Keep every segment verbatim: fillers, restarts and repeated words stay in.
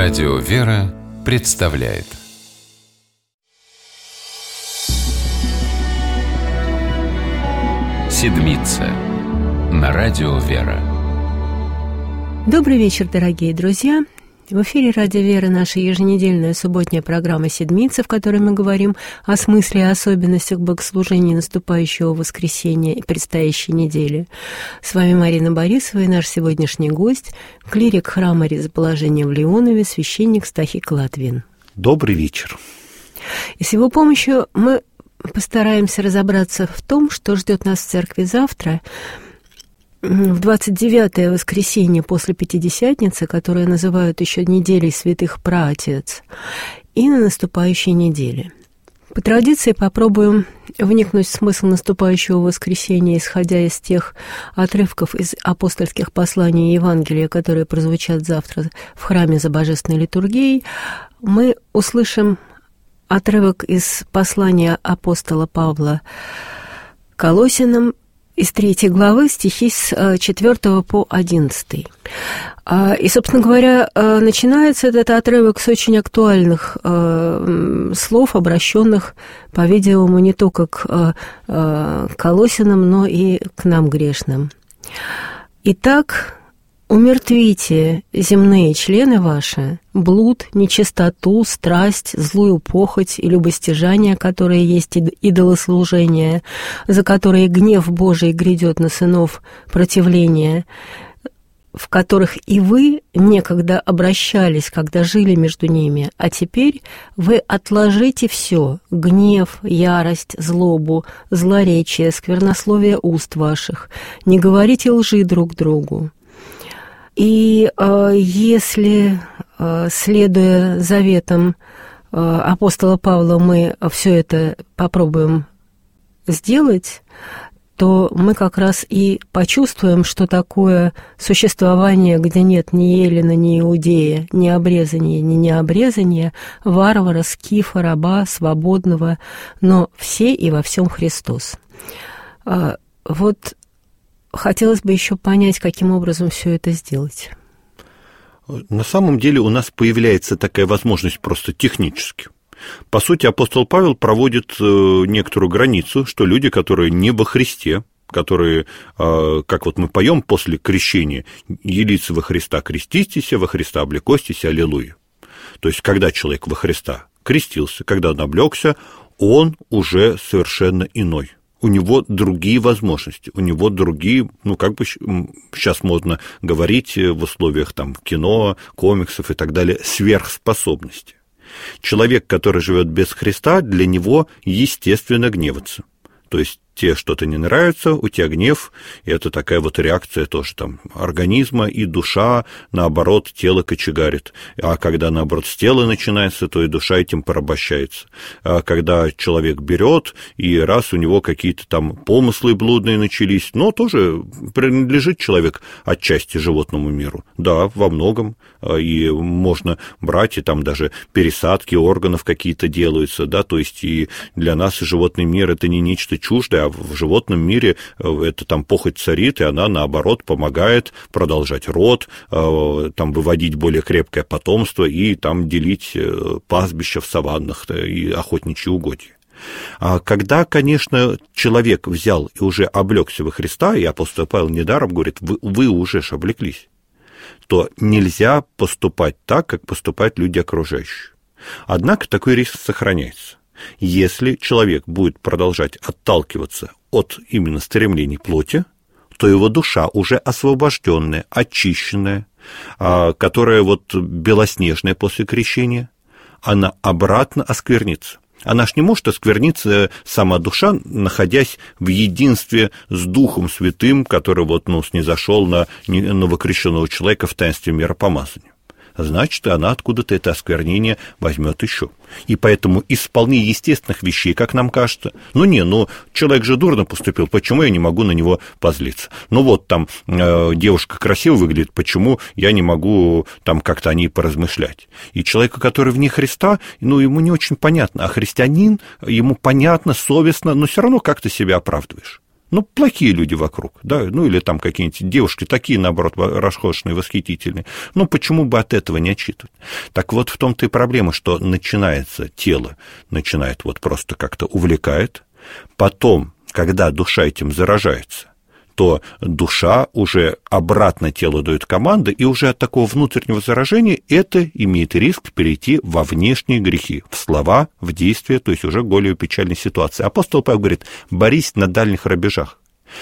Радио «Вера» представляет Седмица на Радио «Вера». Добрый вечер, дорогие друзья! В эфире «Радио Вера» наша еженедельная субботняя программа «Седмица», в которой мы говорим о смысле и особенностях богослужения наступающего воскресенья и предстоящей недели. С вами Марина Борисова и наш сегодняшний гость, клирик храма Ризоположения в Леонове, священник Стахий Латвин. Добрый вечер. И с его помощью мы постараемся разобраться в том, что ждет нас в церкви завтра, в двадцать девятое воскресенье после Пятидесятницы, которое называют еще неделей святых праотец, и на наступающей неделе. По традиции попробуем вникнуть в смысл наступающего воскресенья, исходя из тех отрывков из апостольских посланий и Евангелия, которые прозвучат завтра в храме за божественной литургией. Мы услышим отрывок из послания апостола Павла Колоссянам, из третьей главы, стихи с четвёртого по одиннадцатый. И, собственно говоря, начинается этот отрывок с очень актуальных слов, обращенных, по-видимому, не только к Колоссянам, но и к нам грешным. «Итак, умертвите земные члены ваши, блуд, нечистоту, страсть, злую похоть и любостяжание, которые есть идолослужение, за которые гнев Божий грядет на сынов противления, в которых и вы некогда обращались, когда жили между ними, а теперь вы отложите все: гнев, ярость, злобу, злоречие, сквернословие уст ваших, не говорите лжи друг другу». И э, если, э, следуя заветам э, апостола Павла, мы все это попробуем сделать, то мы как раз и почувствуем, что такое существование, где нет ни Еллина, ни Иудея, ни обрезания, ни необрезания, варвара, скифа, раба, свободного, но все и во всем Христос. Э, вот хотелось бы еще понять, каким образом все это сделать. На самом деле у нас появляется такая возможность просто технически. По сути, апостол Павел проводит некоторую границу, что люди, которые не во Христе, которые, как вот мы поем после крещения, «Елицы во Христа креститесь, во Христа облекостись, аллилуйя». То есть, когда человек во Христа крестился, когда он облегся, он уже совершенно иной. У него другие возможности, у него другие, ну, как бы сейчас модно говорить в условиях там кино, комиксов и так далее, сверхспособности. Человек, который живет без Христа, для него естественно гневаться. То есть тебе что-то не нравится, у тебя гнев, и это такая вот реакция тоже там организма, и душа, наоборот, тело кочегарит. А когда, наоборот, с тела начинается, то и душа этим порабощается. А когда человек берет, и раз у него какие-то там помыслы блудные начались, но тоже принадлежит человек отчасти животному миру. Да, во многом, и можно брать, и там даже пересадки органов какие-то делаются, да, то есть и для нас животный мир – это не нечто чуждое, а в животном мире это там похоть царит, и она, наоборот, помогает продолжать род, там выводить более крепкое потомство и там делить пастбища в саваннах и охотничьи угодья. А когда, конечно, человек взял и уже облегся во Христа, и апостол Павел недаром говорит, вы, вы уже ж облеклись, то нельзя поступать так, как поступают люди окружающие. Однако такой риск сохраняется. Если человек будет продолжать отталкиваться от именно стремлений плоти, то его душа уже освобожденная, очищенная, которая вот белоснежная после крещения, она обратно осквернится. Она ж не может оскверниться, сама душа, находясь в единстве с Духом Святым, который вот, ну, снизошел на новокрещенного человека в таинстве миропомазания. Значит, она откуда-то это осквернение возьмет еще. И поэтому из вполне естественных вещей, как нам кажется, ну не, ну человек же дурно поступил, почему я не могу на него позлиться? Ну вот там э, девушка красиво выглядит, почему я не могу там как-то о ней поразмышлять? И человеку, который вне Христа, ну ему не очень понятно, а христианин, ему понятно, совестно, но все равно как-то себя оправдываешь. Ну, плохие люди вокруг, да, ну, или там какие-нибудь девушки такие, наоборот, роскошные, восхитительные. Ну, почему бы от этого не отчитывать? Так вот, в том-то и проблема, что начинается тело, начинает вот просто как-то увлекает, потом, когда душа этим заражается, то душа уже обратно телу дает команды, и уже от такого внутреннего заражения это имеет риск перейти во внешние грехи, в слова, в действия, то есть уже более печальной ситуации. Апостол Павел говорит, борись на дальних рубежах.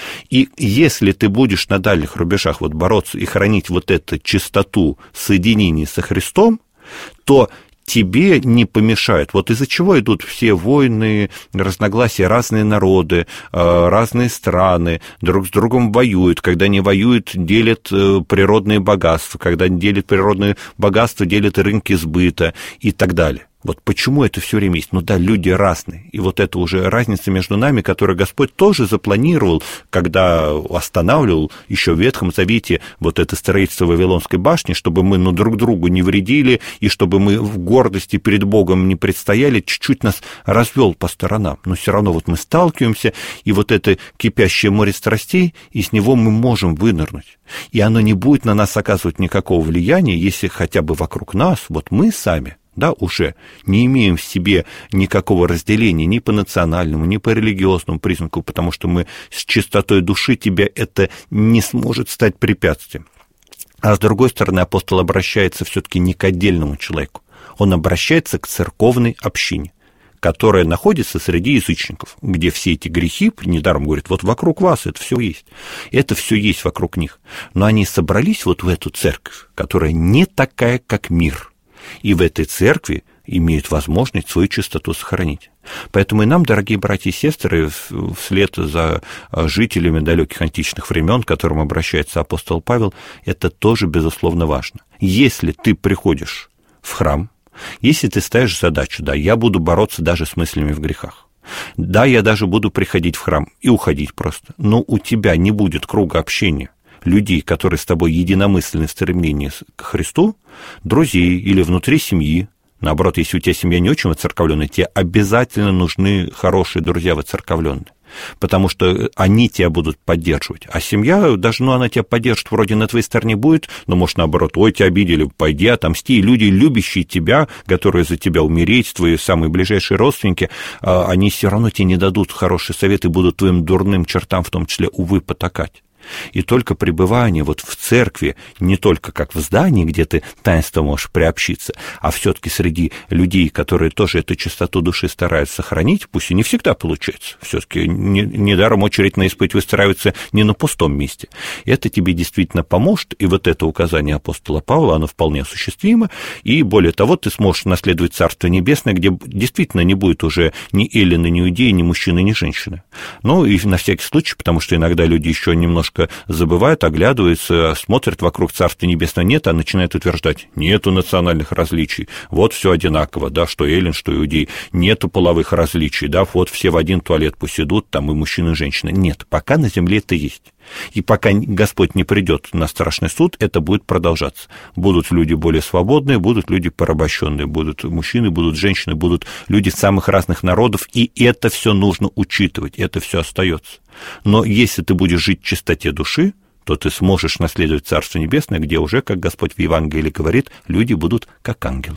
И если ты будешь на дальних рубежах вот бороться и хранить вот эту чистоту соединения со Христом, то тебе не помешают. Вот из-за чего идут все войны, разногласия, разные народы, разные страны, друг с другом воюют. Когда не воюют, делят природные богатства. Когда делят природные богатства, делят рынки сбыта и так далее. Вот почему это все время есть? Ну да, люди разные. И вот это уже разница между нами, которую Господь тоже запланировал, когда останавливал еще в Ветхом Завете вот это строительство Вавилонской башни, чтобы мы ну, друг другу не вредили, и чтобы мы в гордости перед Богом не предстояли, чуть-чуть нас развел по сторонам. Но все равно вот мы сталкиваемся, и вот это кипящее море страстей, из него мы можем вынырнуть. И оно не будет на нас оказывать никакого влияния, если хотя бы вокруг нас, вот мы сами, да, уже не имеем в себе никакого разделения ни по национальному, ни по религиозному признаку, потому что мы с чистотой души, тебе это не сможет стать препятствием. А с другой стороны, апостол обращается все-таки не к отдельному человеку, он обращается к церковной общине, которая находится среди язычников, где все эти грехи, недаром говорит, вот вокруг вас это все есть, это все есть вокруг них, но они собрались вот в эту церковь, которая не такая, как мир, и в этой церкви имеют возможность свою чистоту сохранить. Поэтому и нам, дорогие братья и сестры, вслед за жителями далеких античных времен, к которым обращается апостол Павел, это тоже, безусловно, важно. Если ты приходишь в храм, если ты ставишь задачу, да, я буду бороться даже с мыслями в грехах, да, я даже буду приходить в храм и уходить просто, но у тебя не будет круга общения людей, которые с тобой единомысленны в стремлении к Христу, друзей или внутри семьи. Наоборот, если у тебя семья не очень воцерковленная, тебе обязательно нужны хорошие друзья воцерковленные, потому что они тебя будут поддерживать. А семья, даже, ну, она тебя поддержит, вроде на твоей стороне будет, но, может, наоборот, ой, тебя обидели, пойди, отомсти. И люди, любящие тебя, которые за тебя умереть, твои самые ближайшие родственники, они все равно тебе не дадут хорошие советы, будут твоим дурным чертам, в том числе, увы, потакать. И только пребывание вот в церкви, не только как в здании, где ты таинство можешь приобщиться, а все-таки среди людей, которые тоже эту чистоту души стараются сохранить, пусть и не всегда получается, все-таки недаром очередь на исповедь выстраивается не на пустом месте. Это тебе действительно поможет, и вот это указание апостола Павла, оно вполне осуществимо, и более того, ты сможешь наследовать Царство Небесное, где действительно не будет уже ни эллины, ни иудеи, ни мужчины, ни женщины. Ну и на всякий случай, потому что иногда люди еще немножко забывают, оглядываются, смотрят вокруг Царства Небесного, нет, а начинают утверждать, нету национальных различий, вот все одинаково, да, что эллин, что иудей, нету половых различий, да, вот все в один туалет пусть идут, там и мужчины, и женщины. Нет, пока на земле это есть. И пока Господь не придет на страшный суд, это будет продолжаться. Будут люди более свободные, будут люди порабощенные, будут мужчины, будут женщины, будут люди самых разных народов, и это все нужно учитывать, это все остается. Но если ты будешь жить в чистоте души, то ты сможешь наследовать Царство Небесное, где уже, как Господь в Евангелии говорит, люди будут как ангелы.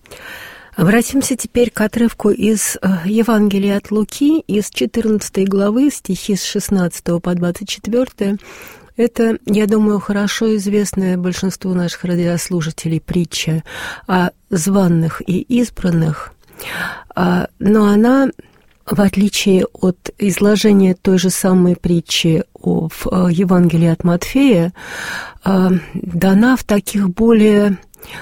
Обратимся теперь к отрывку из Евангелия от Луки, из четырнадцатой главы, стихи с шестнадцатого по двадцать четвёртое. Это, я думаю, хорошо известная большинству наших радиослушателей притча о званных и избранных, но она, в отличие от изложения той же самой притчи в Евангелии от Матфея, дана в таких более,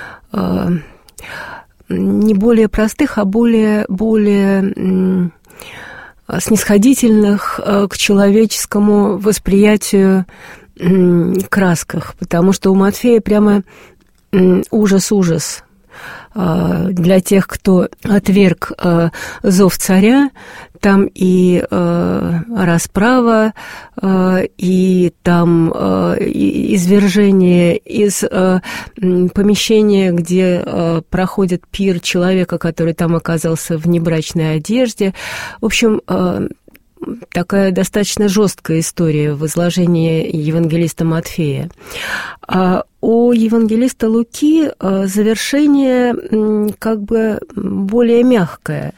не более простых, а более, более снисходительных к человеческому восприятию красках, потому что у Матфея прямо ужас-ужас. Для тех, кто отверг зов царя, там и расправа, и там извержение из помещения, где проходит пир человека, который там оказался в небрачной одежде. В общем, такая достаточно жесткая история в изложении евангелиста Матфея. А у евангелиста Луки завершение как бы более мягкое.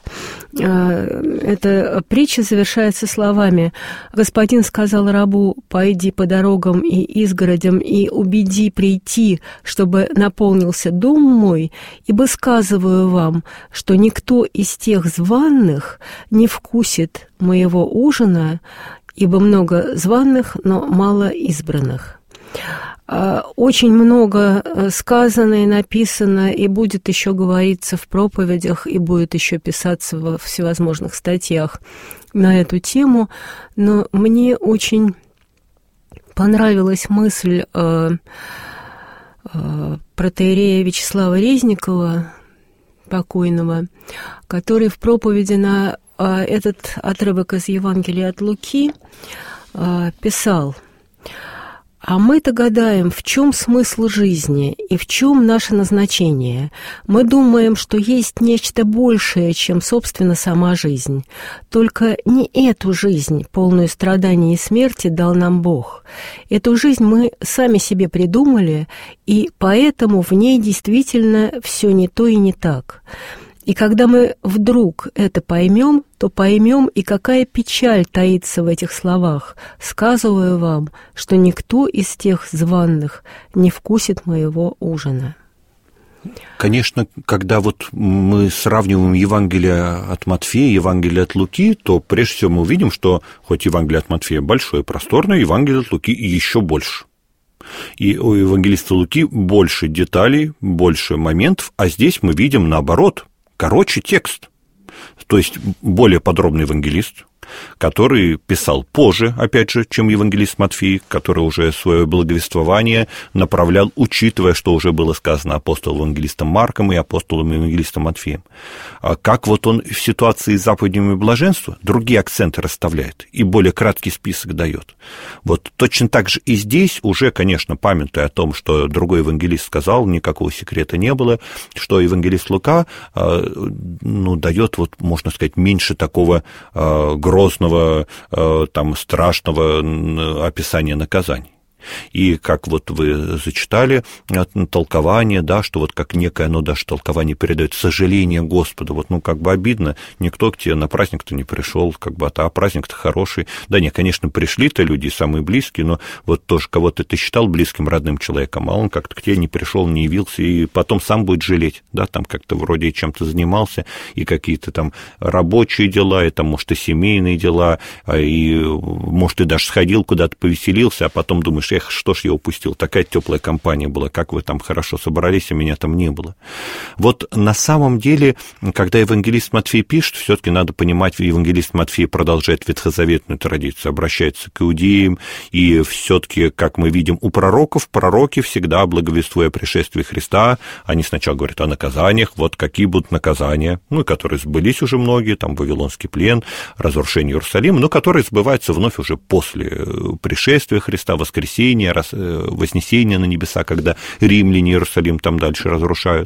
Эта притча завершается словами: «Господин сказал рабу: пойди по дорогам и изгородям и убеди прийти, чтобы наполнился дом мой, ибо сказываю вам, что никто из тех званых не вкусит моего ужина, ибо много званых, но мало избранных». Очень много сказано и написано, и будет еще говориться в проповедях, и будет еще писаться во всевозможных статьях на эту тему, но мне очень понравилась мысль э, э, протоиерея Вячеслава Резникова, покойного, который в проповеди на э, этот отрывок из Евангелия от Луки э, писал: «А мы-то гадаем, в чем смысл жизни и в чем наше назначение. Мы думаем, что есть нечто большее, чем, собственно, сама жизнь. Только не эту жизнь, полную страданий и смерти, дал нам Бог. Эту жизнь мы сами себе придумали, и поэтому в ней действительно все не то и не так». И когда мы вдруг это поймем, то поймем, и какая печаль таится в этих словах. «Сказываю вам, что никто из тех званых не вкусит моего ужина». Конечно, когда вот мы сравниваем Евангелие от Матфея и Евангелие от Луки, то прежде всего мы увидим, что хоть Евангелие от Матфея большое, просторное, Евангелие от Луки еще больше. И у евангелиста Луки больше деталей, больше моментов, а здесь мы видим наоборот – короче текст, то есть более подробный евангелист, который писал позже, опять же, чем евангелист Матфей, который уже свое благовествование направлял, учитывая, что уже было сказано апостолом-евангелистом Марком и апостолом-евангелистом Матфеем. Как вот он в ситуации с заповедями блаженства другие акценты расставляет и более краткий список дает. Вот точно так же и здесь уже, конечно, памятуя о том, что другой евангелист сказал, никакого секрета не было, что евангелист Лука, ну, дает, вот, можно сказать, меньше такого грозного, там, страшного описания наказаний. И как вот вы зачитали толкование, да, что вот как некое оно даже толкование передает сожаление Господа, вот, ну, как бы обидно, никто к тебе на праздник-то не пришел, как бы, а праздник-то хороший. Да нет, конечно, пришли-то люди самые близкие, но вот тоже кого-то ты считал близким, родным человеком, а он как-то к тебе не пришел, не явился, и потом сам будет жалеть, да, там как-то вроде чем-то занимался, и какие-то там рабочие дела, и там, может, и семейные дела, и, может, ты даже сходил куда-то, повеселился, а потом думаешь, эх, что ж я упустил, такая теплая компания была, как вы там хорошо собрались, а меня там не было. Вот на самом деле, когда евангелист Матфей пишет, все-таки надо понимать, евангелист Матфей продолжает ветхозаветную традицию, обращается к иудеям, и все-таки, как мы видим у пророков, пророки всегда, благовествуя пришествие Христа, они сначала говорят о наказаниях, вот какие будут наказания, ну, которые сбылись уже многие, там, Вавилонский плен, разрушение Иерусалима, но которые сбываются вновь уже после пришествия Христа, воскресения, вознесения на небеса, когда римляне Иерусалим там дальше разрушают.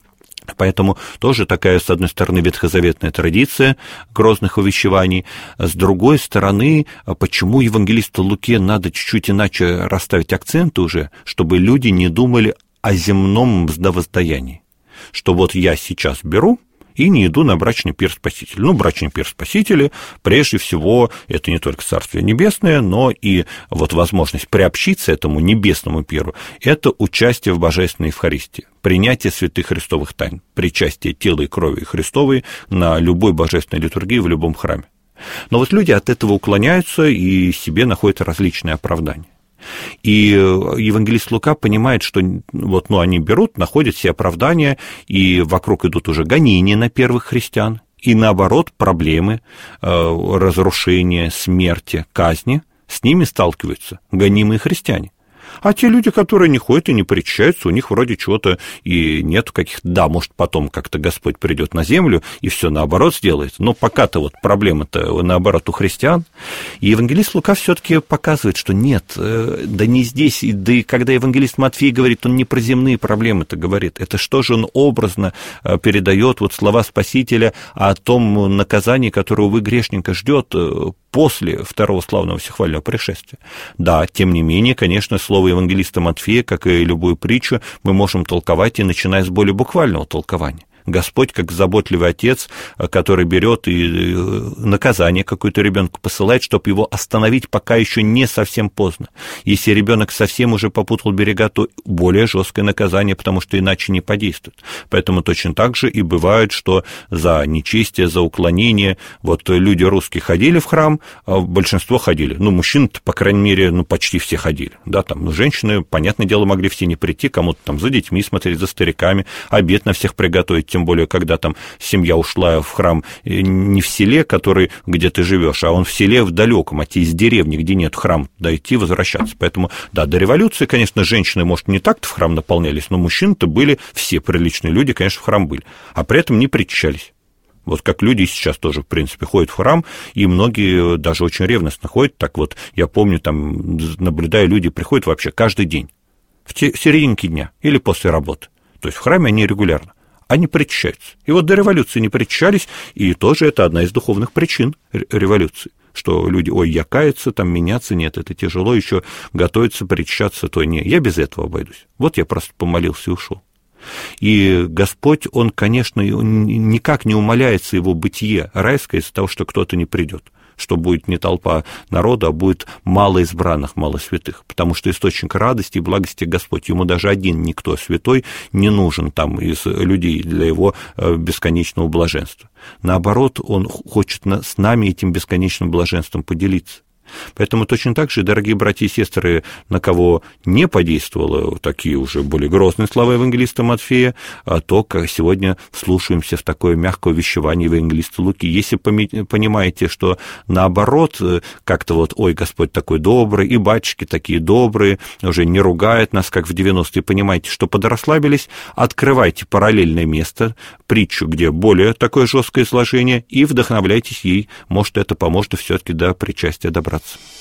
Поэтому тоже такая, с одной стороны, ветхозаветная традиция грозных увещеваний, с другой стороны, почему евангелисту Луке надо чуть-чуть иначе расставить акценты уже, чтобы люди не думали о земном мздовоздаянии, что вот я сейчас беру и не иду на брачный пир Спасителя. Ну, брачный пир Спасителя, прежде всего, это не только Царствие Небесное, но и вот возможность приобщиться этому небесному пиру, это участие в Божественной Евхаристии, принятие святых христовых тайн, причастие тела и крови Христовой на любой божественной литургии в любом храме. Но вот люди от этого уклоняются и себе находят различные оправдания. И евангелист Лука понимает, что вот, ну, они берут, находят все оправдания, и вокруг идут уже гонения на первых христиан, и наоборот проблемы, разрушения, смерти, казни, с ними сталкиваются гонимые христиане. А те люди, которые не ходят и не причащаются, у них вроде чего-то и нет каких-то... Да, может, потом как-то Господь придет на землю и все наоборот сделает, но пока-то вот проблема-то наоборот у христиан. И евангелист Лука все-таки показывает, что нет, да не здесь, да и когда евангелист Матфей говорит, он не про земные проблемы-то говорит, это что же он образно передает вот слова Спасителя о том наказании, которое, увы, грешника ждет после второго славного всехвального пришествия. Да, тем не менее, конечно, слово евангелиста Матфея, как и любую притчу, мы можем толковать и начиная с более буквального толкования. Господь, как заботливый отец, который берет и наказание какое-то ребенку посылает, чтобы его остановить, пока еще не совсем поздно. Если ребенок совсем уже попутал берега, то более жесткое наказание, потому что иначе не подействует. Поэтому точно так же и бывает, что за нечестие, за уклонение, вот люди русские ходили в храм, а большинство ходили. Ну, мужчины-то, по крайней мере, ну, почти все ходили. Да, там, женщины, понятное дело, могли все не прийти, кому-то там за детьми смотреть, за стариками, обед на всех приготовить. Тем более, когда там семья ушла в храм не в селе, который, где ты живешь, а он в селе в далеком, а те из деревни, где нет храма, дойти, возвращаться. Поэтому, да, до революции, конечно, женщины, может, не так-то в храм наполнялись, но мужчины-то были, все приличные люди, конечно, в храм были, а при этом не причащались. Вот как люди сейчас тоже, в принципе, ходят в храм, и многие даже очень ревностно ходят. Так вот, я помню, там, наблюдая, люди приходят вообще каждый день, в серединке дня или после работы. То есть в храме они регулярно. Они причащаются. И вот до революции не причащались, и тоже это одна из духовных причин революции, что люди, ой, я каяться, там меняться, нет, это тяжело, еще готовиться, причащаться, то не, я без этого обойдусь. Вот я просто помолился и ушел. И Господь, Он, конечно, никак не умаляется его бытие райское из-за того, что кто-то не придет, что будет не толпа народа, а будет мало избранных, мало святых, потому что источник радости и благости Господь, ему даже один никто святой не нужен там из людей для его бесконечного блаженства. Наоборот, он хочет с нами этим бесконечным блаженством поделиться. Поэтому точно так же, дорогие братья и сестры, на кого не подействовало такие уже более грозные слова евангелиста Матфея, а то, как сегодня вслушаемся в такое мягкое увещевание евангелиста Луки. Если понимаете, что наоборот, как-то вот, ой, Господь такой добрый, и батюшки такие добрые, уже не ругают нас, как в девяностые, понимаете, что подрасслабились, открывайте параллельное место, притчу, где более такое жесткое изложение, и вдохновляйтесь ей, может, это поможет все-таки до причастия добраться.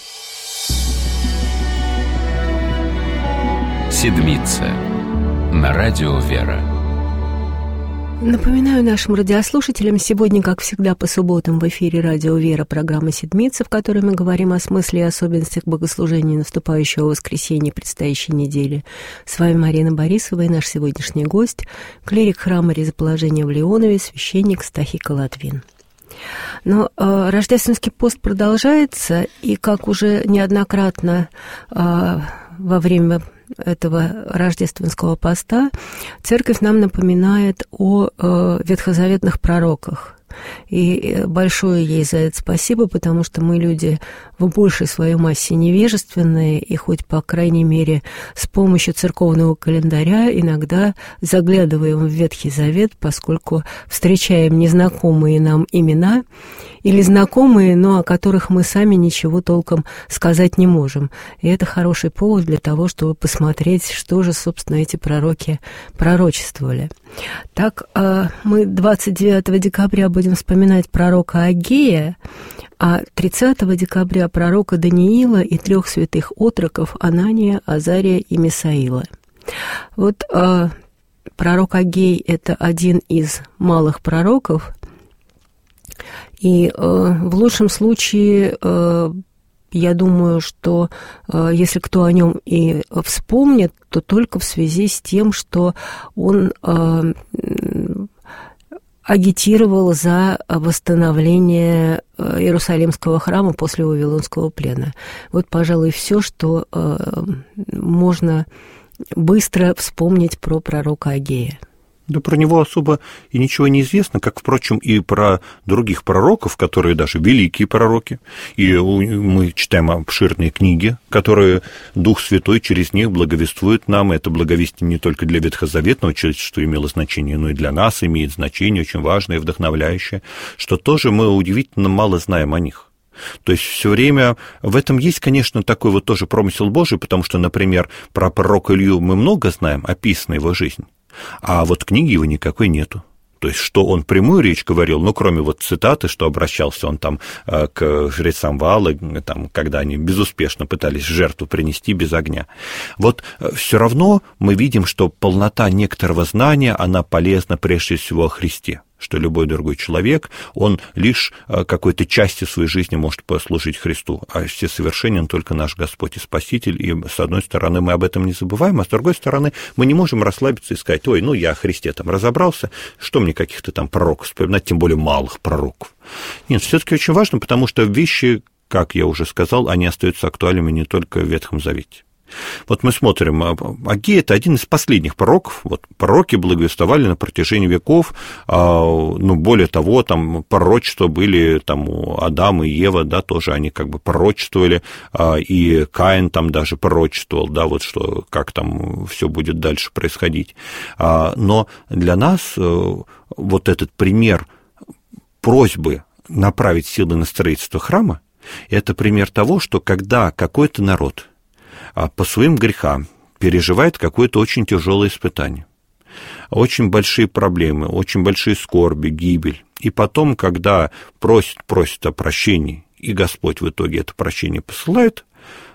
Седмица на радио «Вера». Напоминаю нашим радиослушателям, сегодня, как всегда, по субботам в эфире радио «Вера» программа «Седмица», в которой мы говорим о смысле и особенностях богослужения наступающего воскресенья предстоящей недели. С вами Марина Борисова и наш сегодняшний гость, клирик храма Резоположения в Леонове, священник Стахий Колотвин. Но э, рождественский пост продолжается, и, как уже неоднократно э, во время этого рождественского поста, Церковь нам напоминает о э, ветхозаветных пророках. И большое ей за это спасибо, потому что мы люди в большей своей массе невежественные, и хоть, по крайней мере, с помощью церковного календаря иногда заглядываем в Ветхий Завет, поскольку встречаем незнакомые нам имена или знакомые, но о которых мы сами ничего толком сказать не можем. И это хороший повод для того, чтобы посмотреть, что же, собственно, эти пророки пророчествовали. Так, мы двадцать девятого декабря будем вспоминать пророка Агея, а тридцатого декабря пророка Даниила и трех святых отроков Анания, Азария и Мисаила. Вот э, пророк Агей – это один из малых пророков, и э, в лучшем случае э, я думаю, что э, если кто о нем и вспомнит, то только в связи с тем, что он э, агитировал за восстановление Иерусалимского храма после Вавилонского плена. Вот, пожалуй, все, что э, можно быстро вспомнить про пророка Агея. Да про него особо и ничего не известно, как, впрочем, и про других пророков, которые даже великие пророки. И мы читаем обширные книги, которые Дух Святой через них благовествует нам. Это благовестие не только для ветхозаветного человечества имело значение, но и для нас имеет значение, очень важное и вдохновляющее, что тоже мы удивительно мало знаем о них. То есть все время в этом есть, конечно, такой вот тоже промысел Божий, потому что, например, про пророка Илью мы много знаем, описана его жизнь, а вот книги его никакой нету. То есть, что он прямую речь говорил, ну, кроме вот цитаты, что обращался он там к жрецам Ваала, там, когда они безуспешно пытались жертву принести без огня. Вот все равно мы видим, что полнота некоторого знания, она полезна прежде всего о Христе, что любой другой человек, он лишь какой-то частью своей жизни может послужить Христу, а всесовершенен только наш Господь и Спаситель, и с одной стороны мы об этом не забываем, а с другой стороны мы не можем расслабиться и сказать: ой, ну я о Христе там разобрался, что мне каких-то там пророков вспоминать, тем более малых пророков. Нет, все-таки очень важно, потому что вещи, как я уже сказал, они остаются актуальными не только в Ветхом Завете. Вот мы смотрим, Агей – это один из последних пророков. Вот пророки благовествовали на протяжении веков, ну, более того, там пророчества были там у Адама и Евы, да, тоже они как бы пророчествовали, и Каин там даже пророчествовал, да, вот что, как там все будет дальше происходить. Но для нас вот этот пример просьбы направить силы на строительство храма – это пример того, что когда какой-то народ по своим грехам переживает какое-то очень тяжелое испытание, очень большие проблемы, очень большие скорби, гибель. И потом, когда просит, просит о прощении, и Господь в итоге это прощение посылает,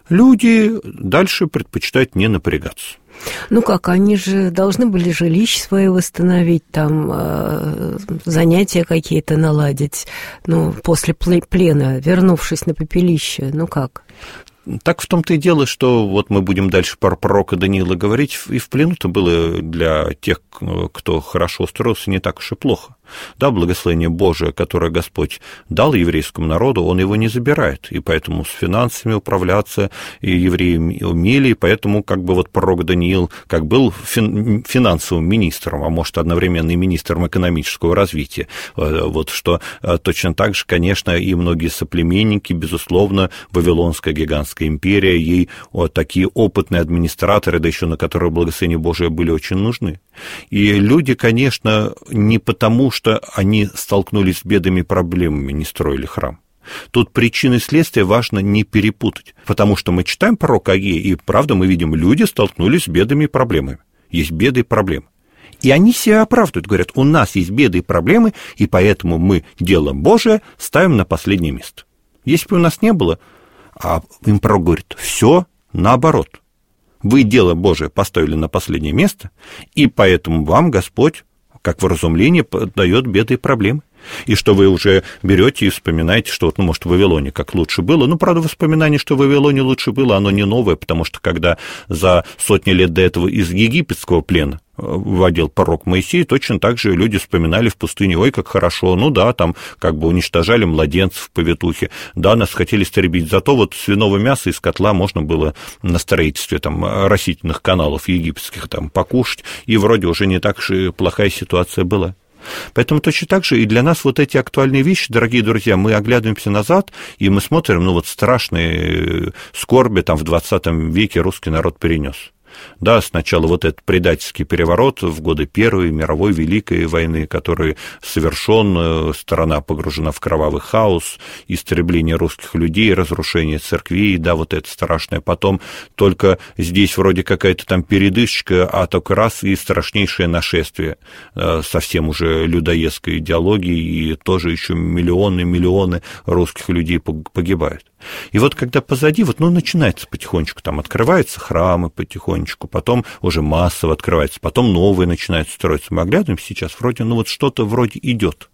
люди дальше предпочитают не напрягаться. Ну как, они же должны были жилища свои восстановить, там э, занятия какие-то наладить, ну, после плена, вернувшись на пепелище, ну как? Так в том-то и дело, что вот мы будем дальше про пророка Даниила говорить, и в плену-то было для тех, кто хорошо устроился, не так уж и плохо. Да, благословение Божие, которое Господь дал еврейскому народу, Он его не забирает, и поэтому с финансами управляться и евреи умели, и поэтому как бы вот пророк Даниил как был фин, финансовым министром, а может одновременно и министром экономического развития, вот что точно так же, конечно, и многие соплеменники, безусловно, Вавилонская гигантская империя, ей вот такие опытные администраторы, да еще на которые благословения Божие были очень нужны. И люди, конечно, не потому, что они столкнулись с бедами и проблемами, не строили храм. Тут причины и следствия важно не перепутать, потому что мы читаем пророка Агея, и, правда, мы видим, люди столкнулись с бедами и проблемами. Есть беды и проблемы. И они себя оправдывают, говорят, у нас есть беды и проблемы, и поэтому мы дело Божие ставим на последнее место. Если бы у нас не было, а им пророк говорит, все наоборот. Вы дело Божие поставили на последнее место, и поэтому вам Господь, как вразумление, дает беды и проблемы. И что вы уже берете и вспоминаете, что, вот, ну, может, в Вавилоне как лучше было. Ну, правда, воспоминание, что в Вавилоне лучше было, оно не новое, потому что когда за сотни лет до этого из египетского плена вводил пророк Моисей, точно так же люди вспоминали в пустыне, ой, как хорошо, ну да, там как бы уничтожали младенцев в повитухе, да, нас хотели истребить, зато вот свиного мяса из котла можно было на строительстве там растительных каналов египетских там покушать, и вроде уже не так уж и плохая ситуация была. Поэтому точно так же и для нас вот эти актуальные вещи, дорогие друзья, мы оглядываемся назад, и мы смотрим, ну вот страшные скорби там в двадцатом веке русский народ перенес. Да, сначала вот этот предательский переворот в годы Первой мировой Великой войны, который совершен, страна погружена в кровавый хаос, истребление русских людей, разрушение церквей, да, вот это страшное. Потом только здесь вроде какая-то там передышка, а только раз и страшнейшее нашествие совсем уже людоедской идеологии, и тоже еще миллионы-миллионы русских людей погибают. И вот когда позади, вот, ну, начинается потихонечку, там открываются храмы потихонечку, потом уже массово открывается, потом новые начинают строиться. Мы оглядываемся сейчас, вроде, ну, вот что-то вроде идет.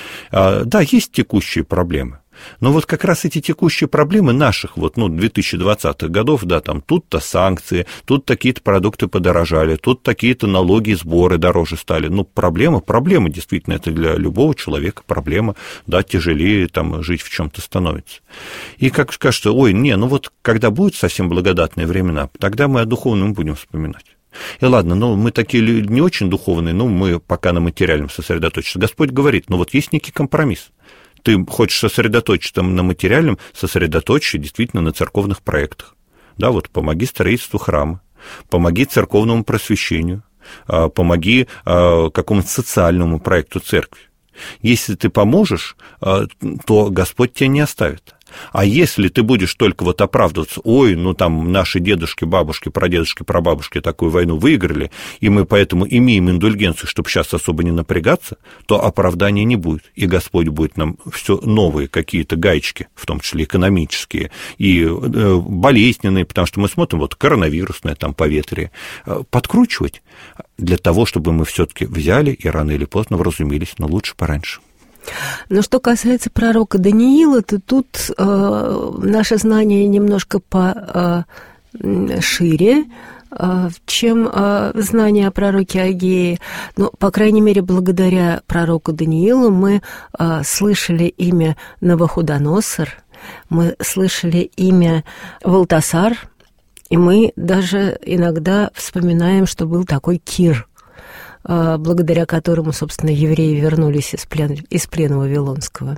А, да, есть текущие проблемы. Но вот как раз эти текущие проблемы наших, вот, ну, две тысячи двадцатых годов, да, там, тут-то санкции, тут такие-то продукты подорожали, тут такие-то налоги и сборы дороже стали. Ну, проблема, проблема, действительно, это для любого человека проблема, да, тяжелее там жить в чем-то становится. И как скажется, ой, не, ну вот, когда будут совсем благодатные времена, тогда мы о духовном будем вспоминать. И ладно, ну, мы такие люди не очень духовные, ну, мы пока на материальном сосредоточимся. Господь говорит, ну, вот есть некий компромисс. Ты хочешь сосредоточиться на материальном, сосредоточься действительно на церковных проектах. Да, вот помоги строительству храма, помоги церковному просвещению, помоги какому-то социальному проекту церкви. Если ты поможешь, то Господь тебя не оставит. А если ты будешь только вот оправдываться, ой, ну там наши дедушки, бабушки, прадедушки, прабабушки такую войну выиграли, и мы поэтому имеем индульгенцию, чтобы сейчас особо не напрягаться, то оправдания не будет. И Господь будет нам все новые какие-то гаечки, в том числе экономические, и болезненные, потому что мы смотрим, вот коронавирусное там поветрие, подкручивать для того, чтобы мы все-таки взяли и рано или поздно вразумились, но лучше пораньше. Но что касается пророка Даниила, то тут э, наше знание немножко пошире, э, чем э, знание о пророке Агее. Но, по крайней мере, благодаря пророку Даниилу мы э, слышали имя Навуходоносор, мы слышали имя Валтасар, и мы даже иногда вспоминаем, что был такой Кир, благодаря которому, собственно, евреи вернулись из плена, из плена вавилонского.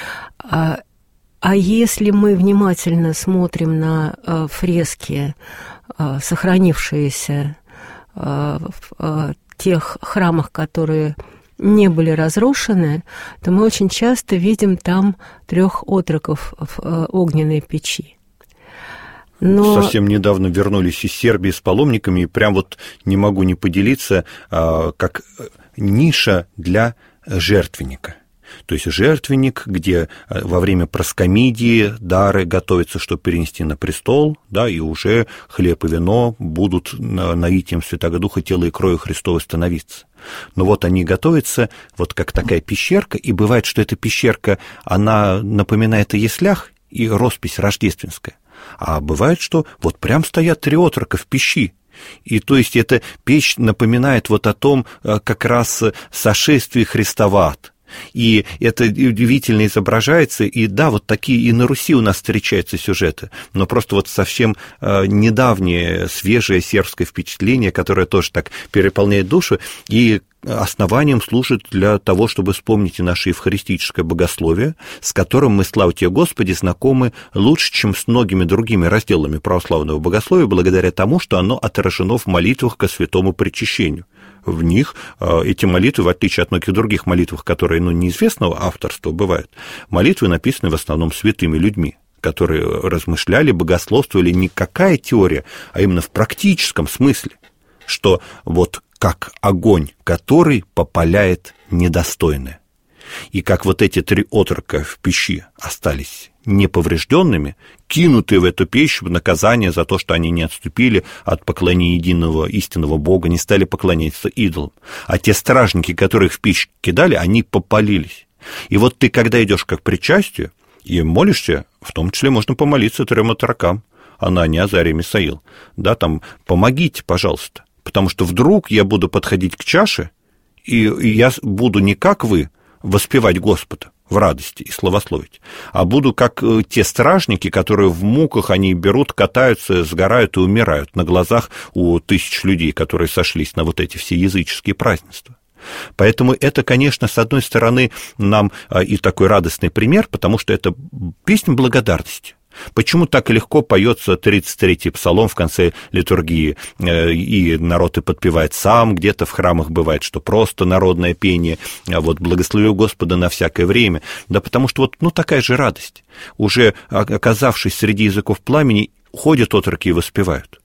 А, а если мы внимательно смотрим на а, фрески, а, сохранившиеся а, в а, тех храмах, которые не были разрушены, то мы очень часто видим там трех отроков в а, огненной печи. Но... Совсем недавно вернулись из Сербии с паломниками, и прям вот не могу не поделиться, как ниша для жертвенника. То есть жертвенник, где во время проскомидии дары готовятся, чтобы перенести на престол, да, и уже хлеб и вино будут наитием Святого Духа тела и крови Христова становиться. Но вот они готовятся, вот как такая пещерка, и бывает, что эта пещерка, она напоминает о яслях и роспись рождественская. А бывает, что вот прям стоят три отрока в печи. И то есть эта печь напоминает вот о том как раз сошествии Христа в ад. И это удивительно изображается, и да, вот такие и на Руси у нас встречаются сюжеты, но просто вот совсем недавнее, свежее сербское впечатление, которое тоже так переполняет душу, и основанием служит для того, чтобы вспомнить и наше евхаристическое богословие, с которым мы, слава тебе, Господи, знакомы лучше, чем с многими другими разделами православного богословия, благодаря тому, что оно отражено в молитвах ко святому причащению. В них эти молитвы, в отличие от многих других молитв, которые, ну, неизвестного авторства бывают, молитвы написаны в основном святыми людьми, которые размышляли, богословствовали, не какая теория, а именно в практическом смысле, что вот как огонь, который попаляет недостойное. И как вот эти три отрока в печи остались неповрежденными, кинутые в эту печь в наказание за то, что они не отступили от поклонения единого истинного Бога, не стали поклоняться идолам. А те стражники, которых в печь кидали, они попалились. И вот ты, когда идешь как к причастию и молишься, в том числе можно помолиться трем отрокам, Анания, Азария, Мисаил, да, там, помогите, пожалуйста, потому что вдруг я буду подходить к чаше, и я буду не как вы воспевать Господа в радости и славословить, а буду как те стражники, которые в муках они берут, катаются, сгорают и умирают на глазах у тысяч людей, которые сошлись на вот эти все языческие празднества. Поэтому это, конечно, с одной стороны, нам и такой радостный пример, потому что это песня благодарности. Почему так легко поется тридцать третий псалом в конце литургии, и народ и подпевает сам, где-то в храмах бывает, что просто народное пение, а вот «Благословлю Господа на всякое время», да потому что вот, ну, такая же радость. Уже оказавшись среди языков пламени, ходят отроки и воспевают.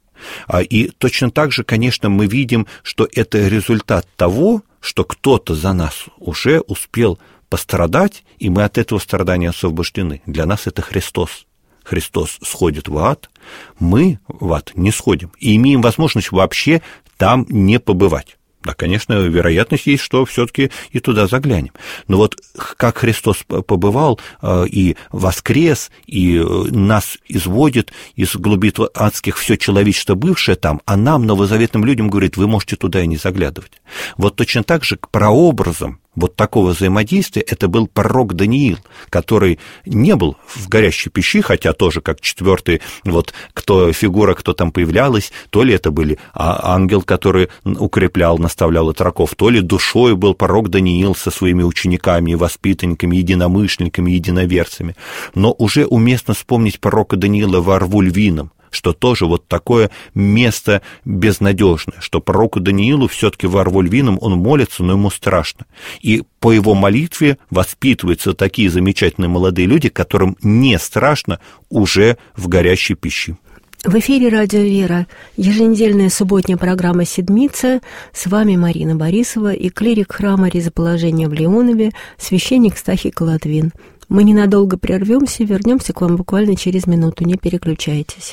И точно так же, конечно, мы видим, что это результат того, что кто-то за нас уже успел пострадать, и мы от этого страдания освобождены. Для нас это Христос. Христос сходит в ад, мы в ад не сходим и имеем возможность вообще там не побывать. Да, конечно, вероятность есть, что все-таки и туда заглянем. Но вот как Христос побывал и воскрес, и нас изводит из глубин адских все человечество бывшее там, а нам, новозаветным людям, говорит, вы можете туда и не заглядывать. Вот точно так же к прообразам вот такого взаимодействия это был пророк Даниил, который не был в горящей печи, хотя тоже как четвертый, вот кто фигура, кто там появлялась, то ли это были ангел, который укреплял, наставлял отроков, то ли душой был пророк Даниил со своими учениками, воспитанниками, единомышленниками, единоверцами. Но уже уместно вспомнить пророка Даниила во рву львином, что тоже вот такое место безнадежное, что пророку Даниилу все-таки в Арвольвином он молится, но ему страшно. И по его молитве воспитываются такие замечательные молодые люди, которым не страшно уже в горящей пище. В эфире «Радио Вера», еженедельная субботняя программа «Седмица». С вами Марина Борисова и клирик храма Ризоположения в Леонове, священник Стахий Латвин. Мы ненадолго прервемся, вернемся к вам буквально через минуту, не переключайтесь.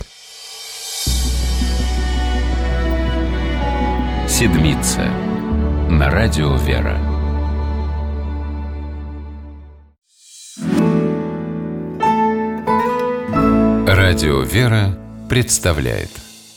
«Седмица» на «Радио Вера». «Радио Вера» представляет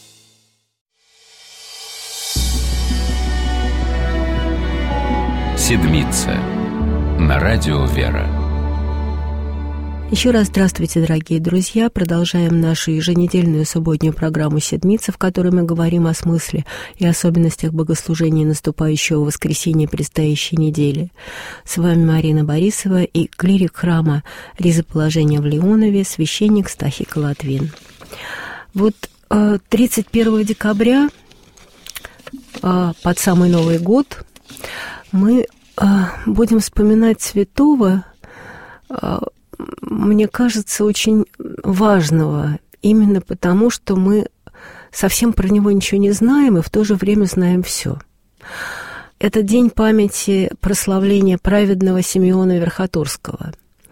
«Седмица» на «Радио Вера». Еще раз здравствуйте, дорогие друзья. Продолжаем нашу еженедельную субботнюю программу «Седмица», в которой мы говорим о смысле и особенностях богослужения наступающего воскресенья предстоящей недели. С вами Марина Борисова и клирик храма Ризоположения в Леонове, священник Стахий Латвин. Вот тридцать первого декабря, под самый Новый год, мы будем вспоминать святого, мне кажется, очень важного, именно потому, что мы совсем про него ничего не знаем и в то же время знаем все. Это день памяти прославления праведного Симеона Верхоторского.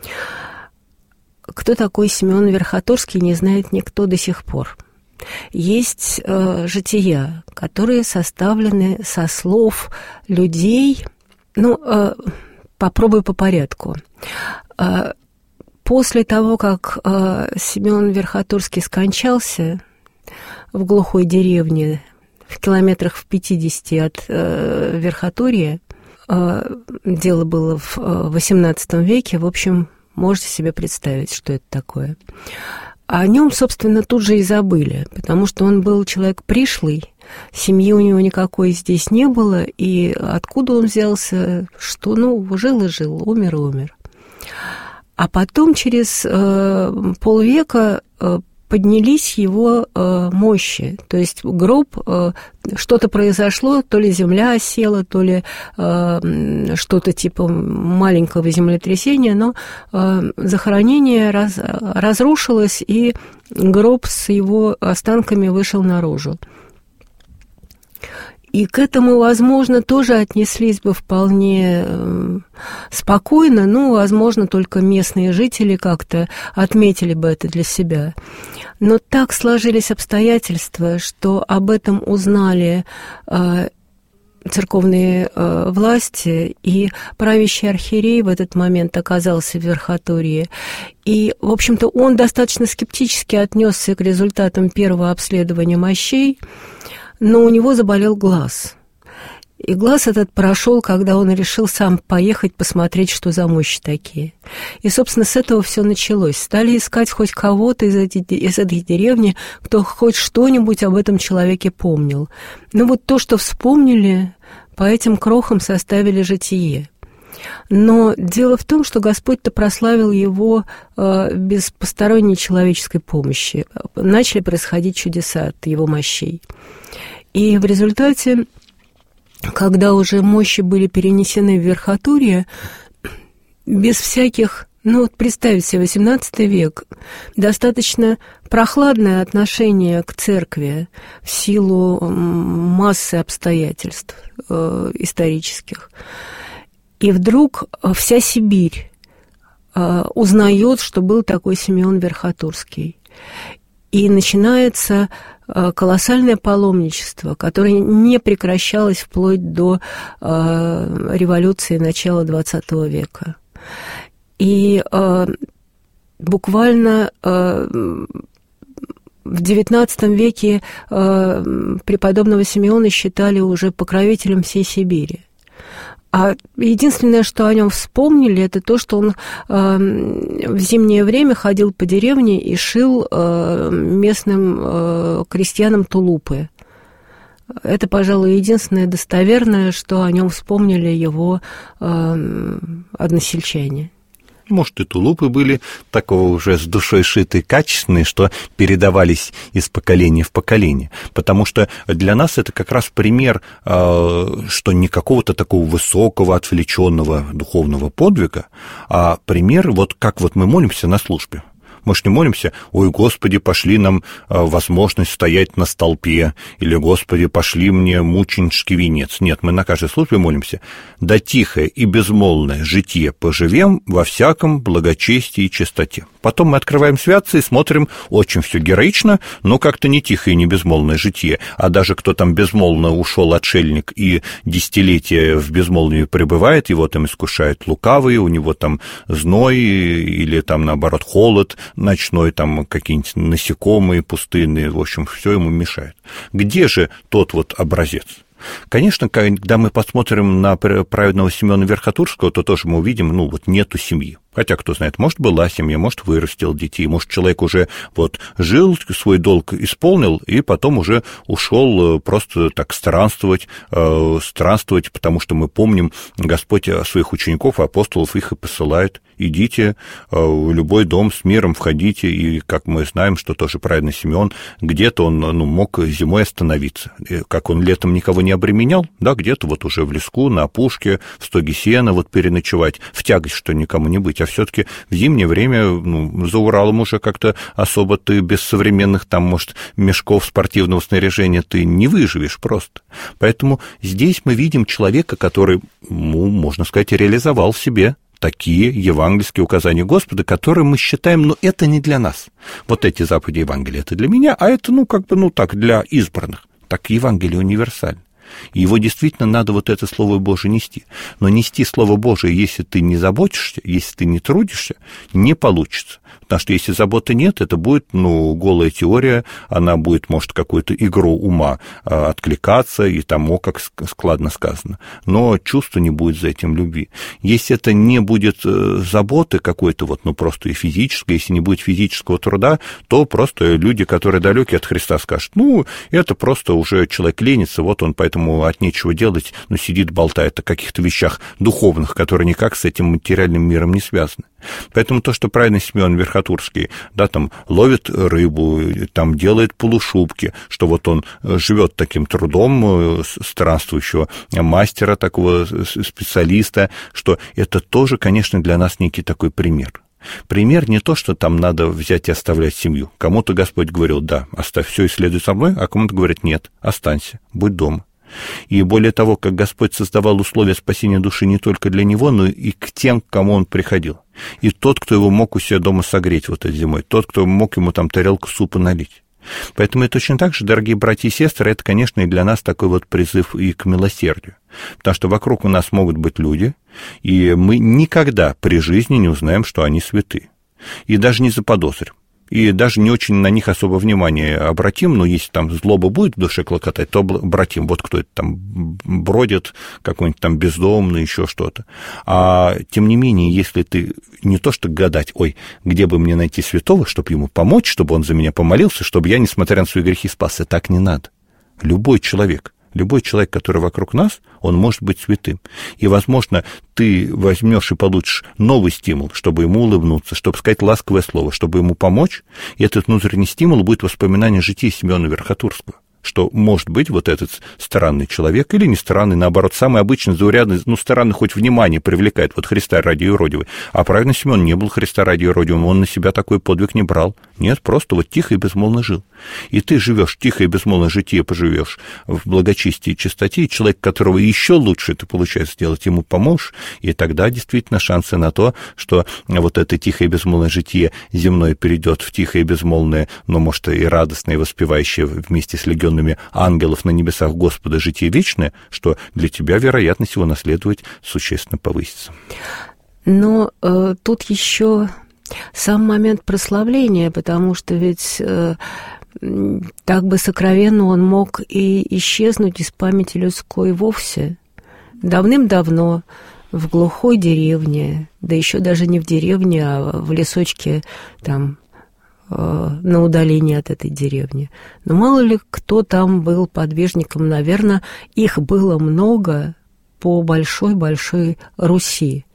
Кто такой Симеон Верхоторский, не знает никто до сих пор. Есть э, жития, которые составлены со слов людей. Ну, э, попробую по порядку. Э, После того, как э, Симеон Верхоторский скончался в глухой деревне, в километрах в пятидесяти от э, Верхотория, э, дело было в восемнадцатом веке, в общем, можете себе представить, что это такое. О нем, собственно, тут же и забыли, потому что он был человек пришлый, семьи у него никакой здесь не было, и откуда он взялся, что, ну, жил и жил, умер и умер. А потом через э, полвека э, поднялись его э, мощи. То есть гроб, э, что-то произошло, то ли земля осела, то ли э, что-то типа маленького землетрясения, но э, захоронение раз, разрушилось, и гроб с его останками вышел наружу. И к этому, возможно, тоже отнеслись бы вполне спокойно, ну, возможно, только местные жители как-то отметили бы это для себя. Но так сложились обстоятельства, что об этом узнали э, церковные э, власти, и правящий архиерей в этот момент оказался в Верхотории. И, в общем-то, он достаточно скептически отнесся к результатам первого обследования мощей, но у него заболел глаз. И глаз этот прошел, когда он решил сам поехать посмотреть, что за мощи такие. И, собственно, с этого все началось. Стали искать хоть кого-то из этой, из этой деревни, кто хоть что-нибудь об этом человеке помнил. Но вот то, что вспомнили, по этим крохам составили житие. Но дело в том, что Господь-то прославил его э, без посторонней человеческой помощи. Начали происходить чудеса от его мощей. И в результате, когда уже мощи были перенесены в Верхоторие, без всяких, ну вот представьте себе, восемнадцатый век, достаточно прохладное отношение к церкви в силу массы обстоятельств э, исторических. И вдруг вся Сибирь э, узнает, что был такой Симеон Верхоторский. И начинается э, колоссальное паломничество, которое не прекращалось вплоть до э, революции начала двадцатого века. И э, буквально э, в девятнадцатом веке э, преподобного Симеона считали уже покровителем всей Сибири. А единственное, что о нем вспомнили, это то, что он э, в зимнее время ходил по деревне и шил э, местным э, крестьянам тулупы. Это, пожалуй, единственное достоверное, что о нем вспомнили его э, односельчане. Может, и тулупы были такого уже с душой шитые, качественные, что передавались из поколения в поколение. Потому что для нас это как раз пример, что не какого-то такого высокого, отвлеченного духовного подвига, а пример, вот как вот мы молимся на службе. Мы же не молимся: «Ой, Господи, пошли нам возможность стоять на столпе», или «Господи, пошли мне мученический венец». Нет, мы на каждой службе молимся: «Да тихое и безмолвное житие поживем во всяком благочестии и чистоте». Потом мы открываем святцы и смотрим: очень все героично, но как-то не тихое и не безмолвное житие. А даже кто там безмолвно ушел, отшельник, и десятилетия в безмолвии пребывает, его там искушают лукавые, у него там зной или там, наоборот, холод ночной, там какие-нибудь насекомые пустынные, в общем, все ему мешает. Где же тот вот образец? Конечно, когда мы посмотрим на праведного Симеона Верхотурского, то тоже мы увидим, ну, вот нету семьи. Хотя, кто знает, может, была семья, может, вырастил детей, может, человек уже вот жил, свой долг исполнил, и потом уже ушел просто так странствовать, э, странствовать, потому что мы помним, Господь своих учеников, апостолов, их и посылает: идите э, в любой дом, с миром входите, и, как мы знаем, что тоже праведный Симеон, где-то он, ну, мог зимой остановиться, и, как он летом никого не обременял, да, где-то вот уже в леску, на опушке, в стоге сена вот переночевать, в тягость, что никому не быть. А все-таки в зимнее время, ну, за Уралом уже как-то особо ты без современных там, может, мешков спортивного снаряжения ты не выживешь просто. Поэтому здесь мы видим человека, который, ну, можно сказать, реализовал в себе такие евангельские указания Господа, которые мы считаем, ну, это не для нас. Вот эти заповеди Евангелия — это для меня, а это, ну, как бы, ну, так, для избранных. Так Евангелие универсально. И его действительно надо вот это Слово Божие нести. Но нести Слово Божие, если ты не заботишься, если ты не трудишься, не получится. Потому что если заботы нет, это будет, ну, голая теория, она будет, может, какую-то игру ума а, откликаться, и там, о, как складно сказано. Но чувства не будет за этим любви. Если это не будет заботы какой-то, вот, ну, просто и физической, если не будет физического труда, то просто люди, которые далеки от Христа, скажут: ну, это просто уже человек ленится, вот он поэтому от нечего делать, ну, сидит, болтает о каких-то вещах духовных, которые никак с этим материальным миром не связаны. Поэтому то, что праведный Симеон Верхотурский, да, там ловит рыбу, там делает полушубки, что вот он живет таким трудом странствующего мастера, такого специалиста, что это тоже, конечно, для нас некий такой пример. Пример не то, что там надо взять и оставлять семью. Кому-то Господь говорил: да, оставь все и следуй за мной, а кому-то говорит: нет, останься, будь дома. И более того, как Господь создавал условия спасения души не только для него, но и к тем, к кому он приходил. И тот, кто его мог у себя дома согреть вот этой зимой, тот, кто мог ему там тарелку супа налить. Поэтому и точно так же, дорогие братья и сестры, это, конечно, и для нас такой вот призыв и к милосердию. Потому что вокруг у нас могут быть люди, и мы никогда при жизни не узнаем, что они святы. И даже не заподозрим. И даже не очень на них особо внимание обратим, но если там злоба будет в душе клокотать, то обратим. Вот кто это там бродит, какой-нибудь там бездомный, еще что-то. А тем не менее, если ты не то что гадать: ой, где бы мне найти святого, чтобы ему помочь, чтобы он за меня помолился, чтобы я, несмотря на свои грехи, спасся, так не надо. Любой человек, любой человек, который вокруг нас, он может быть святым. И, возможно, ты возьмешь и получишь новый стимул, чтобы ему улыбнуться, чтобы сказать ласковое слово, чтобы ему помочь, и этот внутренний стимул будет воспоминание жития Симеона Верхотурского, что, может быть, вот этот странный человек, или не странный, наоборот, самый обычный, заурядный, ну, странный хоть внимание привлекает, вот Христа ради юродивый. А правильно, Симеон не был Христа ради юродивым, он на себя такой подвиг не брал. Нет, просто вот тихо и безмолвно жил. И ты живешь, тихо и безмолвно житие поживешь в благочестии и чистоте, и человек, которого еще лучше ты получается сделать, ему поможешь, и тогда действительно шансы на то, что вот это тихое и безмолвное житие земное перейдет в тихое и безмолвное, но, может, и радостное, и воспевающее вместе с легионными ангелов на небесах Господа житие вечное, что для тебя вероятность его наследовать существенно повысится. Но э, тут еще сам момент прославления, потому что ведь э, так бы сокровенно он мог и исчезнуть из памяти людской вовсе. Давным-давно в глухой деревне, да еще даже не в деревне, а в лесочке там э, на удалении от этой деревни. Но мало ли кто там был подвижником, наверное, их было много по большой-большой Руси.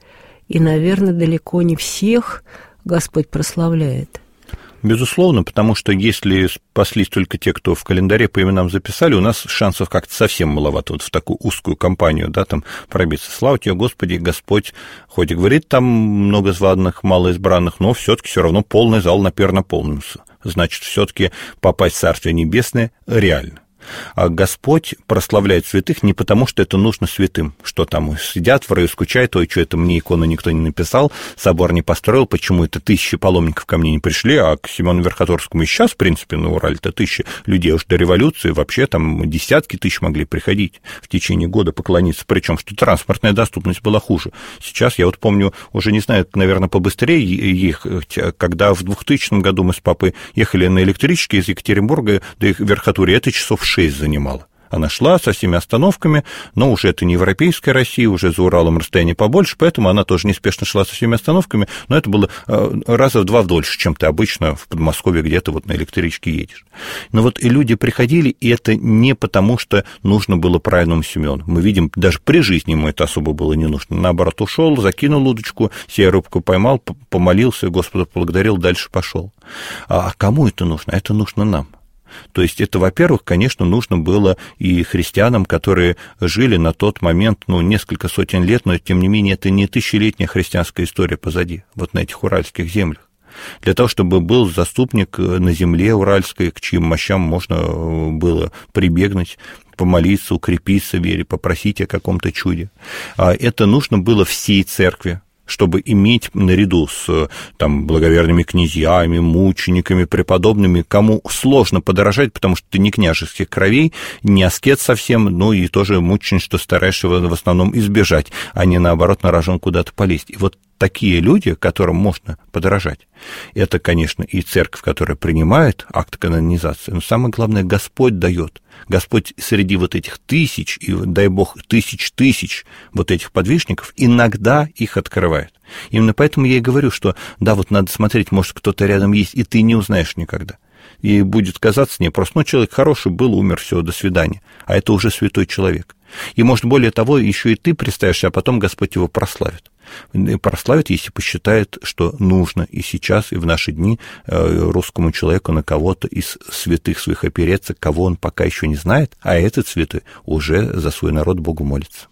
и, наверное, далеко не всех Господь прославляет. Безусловно, потому что если спаслись только те, кто в календаре по именам записали, у нас шансов как-то совсем маловато вот в такую узкую компанию, да, там пробиться. Слава тебе, Господи, Господь, хоть и говорит там много званых, мало избранных, но все-таки все равно полный зал напер наполнился. Значит, все-таки попасть в Царствие Небесное реально. А Господь прославляет святых не потому, что это нужно святым, что там сидят в раю, скучают, ой, что это мне икону никто не написал, собор не построил, почему это тысячи паломников ко мне не пришли, а к Симону Верхотурскому и сейчас, в принципе, на Урале-то тысячи людей, уж до революции вообще там десятки тысяч могли приходить в течение года поклониться, причем что транспортная доступность была хуже. Сейчас, я вот помню, уже не знаю, наверное, побыстрее ехать, когда в двухтысячном году мы с папой ехали на электричке из Екатеринбурга до Верхотурья, это часов шесть занимала. Она шла со всеми остановками, но уже это не европейская Россия, уже за Уралом расстояние побольше, поэтому она тоже неспешно шла со всеми остановками, но это было раза в два дольше, чем ты обычно в Подмосковье где-то вот на электричке едешь. Но вот и люди приходили, и это не потому, что нужно было правильному Симеону. Мы видим, даже при жизни ему это особо было не нужно. Наоборот, ушел, закинул удочку, сея рыбку поймал, помолился, Господа поблагодарил, дальше пошел. А кому это нужно? Это нужно нам. То есть это, во-первых, конечно, нужно было и христианам, которые жили на тот момент, ну, несколько сотен лет, но, тем не менее, это не тысячелетняя христианская история позади, вот на этих уральских землях. Для того, чтобы был заступник на земле уральской, к чьим мощам можно было прибегнуть, помолиться, укрепиться в вере, попросить о каком-то чуде. Это нужно было всей церкви, чтобы иметь наряду с там, благоверными князьями, мучениками, преподобными, кому сложно подорожать, потому что ты не княжеских кровей, не аскет совсем, ну и тоже мученичество стараешься в основном избежать, а не, наоборот, на рожон куда-то полезть. И вот такие люди, которым можно подорожать, это, конечно, и церковь, которая принимает акт канонизации, но самое главное, Господь дает. Господь среди вот этих тысяч, и, дай Бог, тысяч тысяч вот этих подвижников иногда их открывает. Именно поэтому я и говорю, что, да, вот надо смотреть, может, кто-то рядом есть, и ты не узнаешь никогда. И будет казаться, не, просто, ну, человек хороший был, умер, все, до свидания. А это уже святой человек. И, может, более того, еще и ты представишься, а потом Господь его прославит. И прославит, если посчитает, что нужно и сейчас, и в наши дни русскому человеку на кого-то из святых своих опереться, кого он пока еще не знает, а этот святой уже за свой народ Богу молится.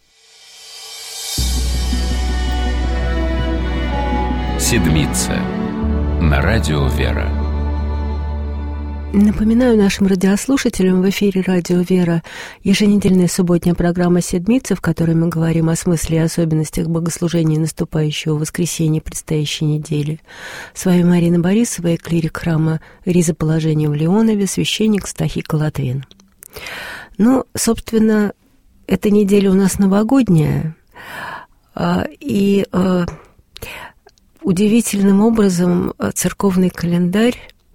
Седмица на радио «Вера». Напоминаю нашим радиослушателям, в эфире «Радио Вера» еженедельная субботняя программа «Седмица», в которой мы говорим о смысле и особенностях богослужения наступающего воскресенья предстоящей недели. С вами Марина Борисова и клирик храма Ризоположения в Леонове, священник Стахика Латвин. Ну, собственно, эта неделя у нас новогодняя, и удивительным образом церковный календарь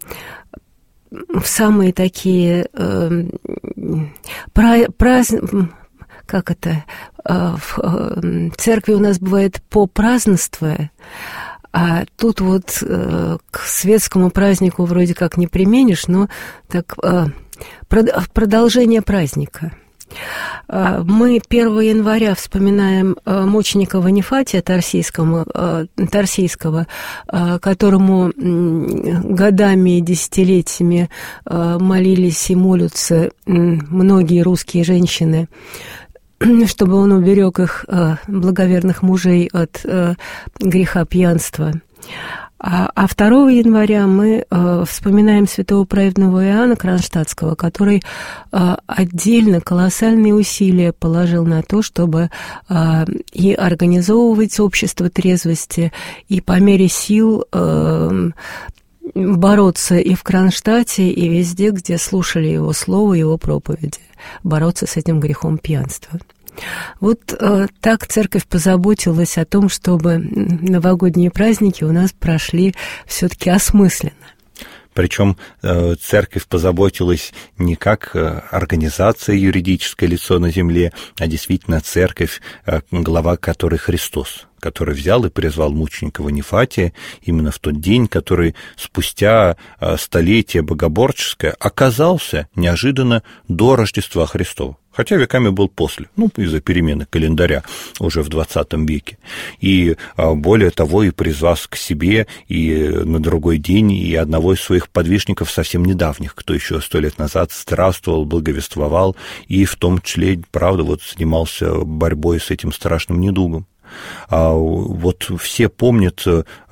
в самые такие э, празд... как это, э, в церкви у нас бывает по празднеству, а тут вот э, к светскому празднику вроде как не применишь, но так э, продолжение праздника. Мы первого января вспоминаем мученика Ванифатия Тарсийского, Тарсийского, которому годами и десятилетиями молились и молятся многие русские женщины, чтобы он уберег их, благоверных мужей, от греха пьянства. А второго января мы э, вспоминаем святого праведного Иоанна Кронштадтского, который э, отдельно колоссальные усилия положил на то, чтобы э, и организовывать общество трезвости, и по мере сил э, бороться и в Кронштадте, и везде, где слушали его слово, его проповеди, бороться с этим грехом пьянства. Вот э, так церковь позаботилась о том, чтобы новогодние праздники у нас прошли все-таки осмысленно. Причем э, церковь позаботилась не как э, организация, юридическое лицо на земле, а действительно церковь, э, глава которой Христос, который взял и призвал мученика Ванифатия именно в тот день, который спустя столетие богоборческое оказался неожиданно до Рождества Христова. Хотя веками был после, ну, из-за перемены календаря уже в двадцатом веке. И более того, и призвал к себе и на другой день и одного из своих подвижников совсем недавних, кто еще сто лет назад здравствовал, благовествовал и в том числе, правда, вот занимался борьбой с этим страшным недугом. А вот все помнят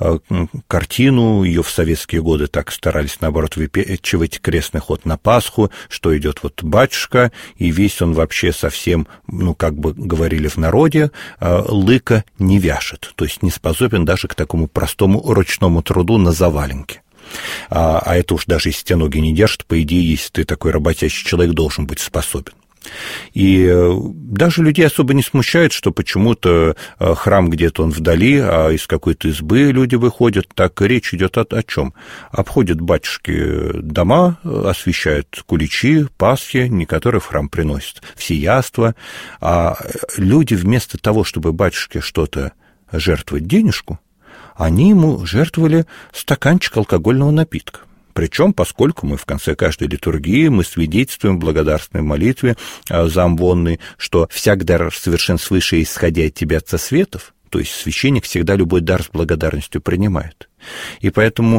картину, ее в советские годы так старались, наоборот, выпечивать крестный ход на Пасху, что идет вот батюшка, и весь он вообще совсем, ну, как бы говорили в народе, лыка не вяжет, то есть не способен даже к такому простому ручному труду на заваленке. А, а это уж даже если тебя ноги не держат, по идее, если ты такой работящий человек, должен быть способен. И даже людей особо не смущает, что почему-то храм где-то он вдали, а из какой-то избы люди выходят. Так речь идет о, о чем? Обходят батюшки дома, освещают куличи, пасхи, не которые в храм приносят, все яства. А люди вместо того, чтобы батюшке что-то жертвовать денежку, они ему жертвовали стаканчик алкогольного напитка. Причем, поскольку мы в конце каждой литургии мы свидетельствуем в благодарственной молитве за амвонной, что «всяк дар совершен свыше, исходя от тебя отца светов», то есть священник всегда любой дар с благодарностью принимает. И поэтому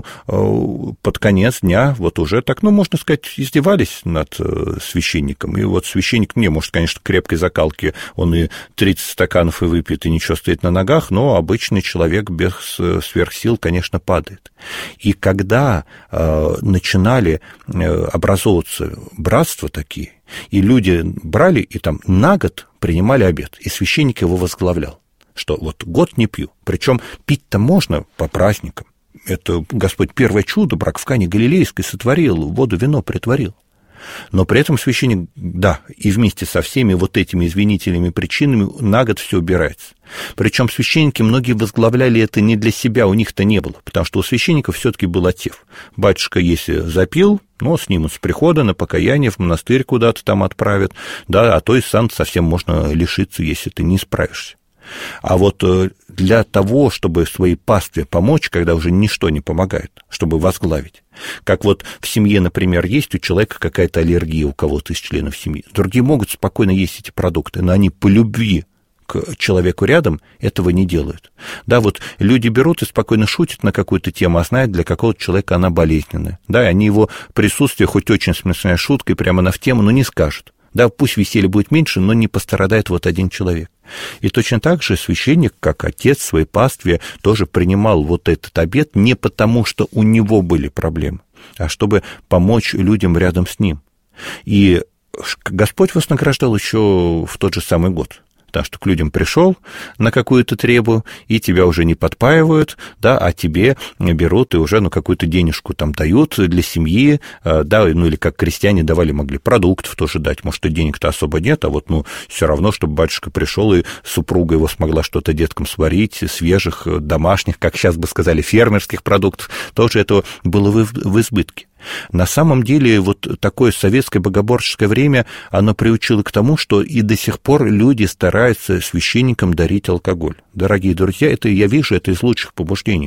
под конец дня вот уже так, ну, можно сказать, издевались над священником. И вот священник, не, может, конечно, крепкой закалки, он и тридцать стаканов и выпьет, и ничего, стоит на ногах, но обычный человек без сверхсил, конечно, падает. И когда э, начинали э, образовываться братства такие, и люди брали и там на год принимали обет, и священник его возглавлял, что вот год не пью, причем пить-то можно по праздникам. Это Господь первое чудо, брак в Кане Галилейской сотворил, воду, вино притворил. Но при этом священник, да, и вместе со всеми вот этими извинительными причинами на год все убирается. Причем священники, многие возглавляли это не для себя, у них-то не было, потому что у священников все-таки был отев. Батюшка, если запил, ну, снимут с прихода на покаяние, в монастырь куда-то там отправят, да, а то и сан совсем можно лишиться, если ты не справишься. А вот для того, чтобы своей пастве помочь, когда уже ничто не помогает, чтобы возглавить, как вот в семье, например, есть у человека какая-то аллергия у кого-то из членов семьи, другие могут спокойно есть эти продукты, но они по любви к человеку рядом этого не делают. Да, вот люди берут и спокойно шутят на какую-то тему, а знают, для какого-то человека она болезненная. Да, и они его присутствие, хоть очень смешная шутка, и прямо на в тему, но не скажут. Да, пусть веселья будет меньше, но не пострадает вот один человек. И точно так же священник, как отец своей пастве, тоже принимал вот этот обет не потому, что у него были проблемы, а чтобы помочь людям рядом с ним. И Господь вознаграждал еще в тот же самый год. Потому что к людям пришел на какую-то требу, и тебя уже не подпаивают, да, а тебе берут и уже, ну, какую-то денежку там дают для семьи, да, ну, или как крестьяне давали, могли продуктов тоже дать, может, и денег-то особо нет, а вот, ну, все равно, чтобы батюшка пришел, и супруга его смогла что-то деткам сварить, свежих, домашних, как сейчас бы сказали, фермерских продуктов, тоже этого было в, в избытке. На самом деле вот такое советское богоборческое время, оно приучило к тому, что и до сих пор люди стараются священникам дарить алкоголь. Дорогие друзья, это я вижу, это из лучших побуждений.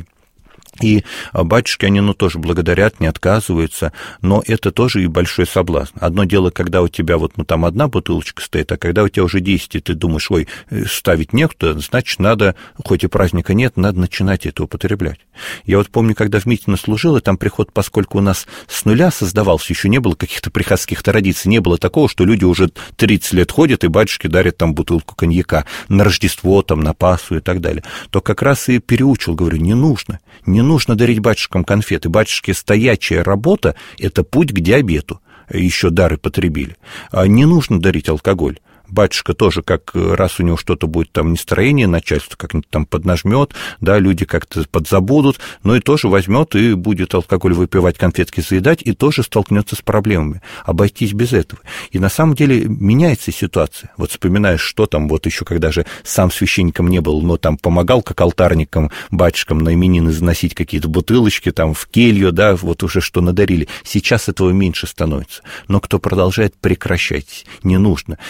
И батюшки, они, ну, тоже благодарят, не отказываются, но это тоже и большой соблазн. Одно дело, когда у тебя вот, ну, там одна бутылочка стоит, а когда у тебя уже десять, и ты думаешь, ой, ставить некуда, значит, надо, хоть и праздника нет, надо начинать это употреблять. Я вот помню, когда в Митино служил, и там приход, поскольку у нас с нуля создавался, еще не было каких-то приходских традиций, не было такого, что люди уже тридцать лет ходят, и батюшки дарят там бутылку коньяка на Рождество, там, на Пасху и так далее. То как раз и переучил, говорю, не нужно, не нужно дарить батюшкам конфеты. Батюшке стоячая работа – это путь к диабету. Еще дары потребили. Не нужно дарить алкоголь. Батюшка тоже, как раз у него что-то будет там настроение, начальство как-нибудь там поднажмет, да, люди как-то подзабудут, но и тоже возьмет и будет алкоголь выпивать, конфетки заедать, и тоже столкнется с проблемами. Обойтись без этого. И на самом деле меняется ситуация. Вот вспоминаешь, что там, вот еще когда же сам священником не был, но там помогал как алтарникам, батюшкам на именины заносить какие-то бутылочки там в келью, да, вот уже что надарили. Сейчас этого меньше становится. Но кто продолжает, прекращайтесь, не нужно. И поэтому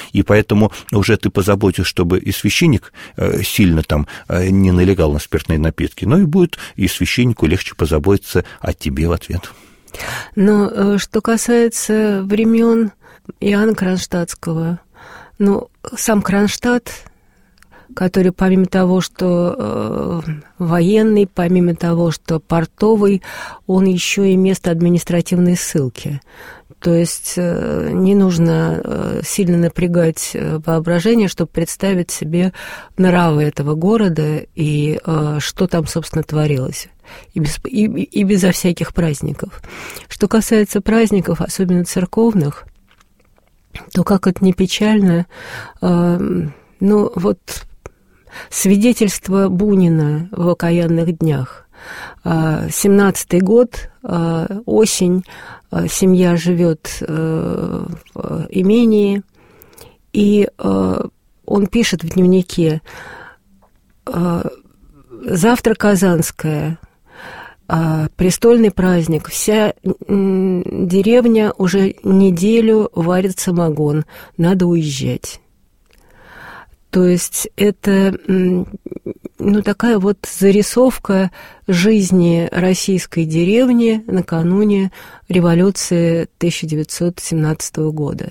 поэтому уже ты позаботишься, чтобы и священник сильно там не налегал на спиртные напитки, но и будет и священнику легче позаботиться о тебе в ответ. Но что касается времен Иоанна Кронштадтского, ну, сам Кронштадт, который помимо того, что э, военный, помимо того, что портовый, он еще и место административной ссылки. То есть э, не нужно э, сильно напрягать воображение, чтобы представить себе нравы этого города и э, что там, собственно, творилось. И, без, и, и безо всяких праздников. Что касается праздников, особенно церковных, то, как это не печально, э, ну, вот свидетельство Бунина в «Окаянных днях». семнадцатый год, осень, семья живет в имении, и он пишет в дневнике: «Завтра Казанская, престольный праздник, вся деревня уже неделю варит самогон, надо уезжать». То есть это, ну, такая вот зарисовка жизни российской деревни накануне революции тысяча девятьсот семнадцатого года.